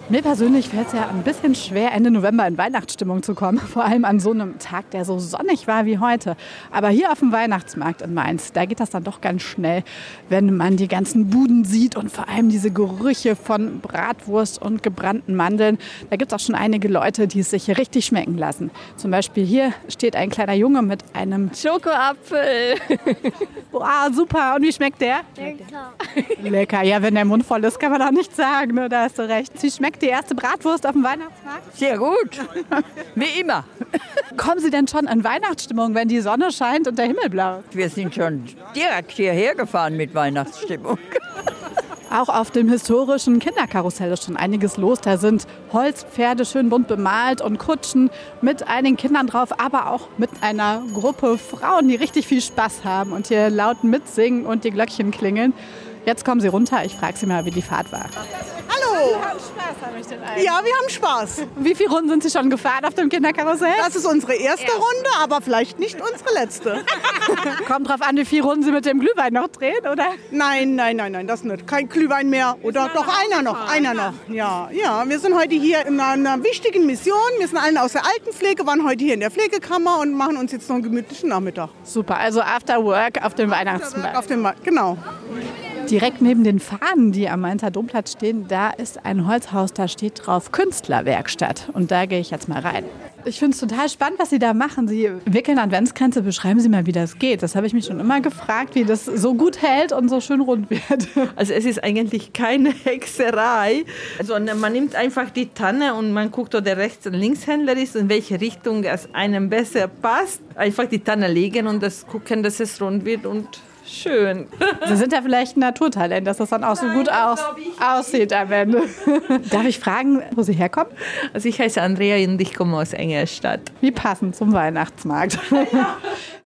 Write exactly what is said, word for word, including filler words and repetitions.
Mir persönlich fällt es ja ein bisschen schwer, Ende November in Weihnachtsstimmung zu kommen. Vor allem an so einem Tag, der so sonnig war wie heute. Aber hier auf dem Weihnachtsmarkt in Mainz, da geht das dann doch ganz schnell, wenn man die ganzen Buden sieht und vor allem diese Gerüche von Bratwurst und gebrannten Mandeln. Da gibt es auch schon einige Leute, die es sich richtig schmecken lassen. Zum Beispiel hier steht ein kleiner Junge mit einem Schokoapfel. Wow, super. Und wie schmeckt der? Lecker. Lecker. Ja, wenn der Mund voll ist, kann man auch nichts sagen. Ne? Da hast du recht. Wie schmeckt die erste Bratwurst auf dem Weihnachtsmarkt? Sehr gut. Wie immer. Kommen Sie denn schon in Weihnachtsstimmung, wenn die Sonne scheint und der Himmel blau ist? Wir sind schon direkt hierher gefahren mit Weihnachtsstimmung. Auch auf dem historischen Kinderkarussell ist schon einiges los. Da sind Holzpferde schön bunt bemalt und Kutschen mit einigen Kindern drauf, aber auch mit einer Gruppe Frauen, die richtig viel Spaß haben und hier laut mitsingen und die Glöckchen klingeln. Jetzt kommen Sie runter. Ich frage Sie mal, wie die Fahrt war. Hallo! Sie haben Spaß, habe ich den Eindruck. Ja, wir haben Spaß. Wie viele Runden sind Sie schon gefahren auf dem Kinderkarussell? Das ist unsere erste Runde, aber vielleicht nicht unsere letzte. Kommt drauf an, wie viele Runden Sie mit dem Glühwein noch drehen, oder? Nein, nein, nein, nein, das nicht. Kein Glühwein mehr. Oder doch einer noch, einer noch. Ja, ja, wir sind heute hier in einer wichtigen Mission. Wir sind alle aus der Altenpflege, waren heute hier in der Pflegekammer und machen uns jetzt noch einen gemütlichen Nachmittag. Super, also After Work auf dem Weihnachtsmarkt. Auf dem, genau. Direkt neben den Fahnen, die am Mainzer Domplatz stehen, da ist ein Holzhaus, da steht drauf Künstlerwerkstatt. Und da gehe ich jetzt mal rein. Ich finde es total spannend, was Sie da machen. Sie wickeln Adventskränze. Beschreiben Sie mal, wie das geht. Das habe ich mich schon immer gefragt, wie das so gut hält und so schön rund wird. Also es ist eigentlich keine Hexerei, sondern man nimmt einfach die Tanne und man guckt, ob der Rechts- und Linkshändler ist, in welche Richtung es einem besser passt. Einfach die Tanne legen und das gucken, dass es rund wird und schön. Sie sind ja vielleicht ein Naturtalent, dass das dann auch so Nein, gut aus, aussieht am Ende. Darf ich fragen, wo Sie herkommen? Also ich heiße Andrea und ich komme aus Engelstadt. Wie passend zum Weihnachtsmarkt.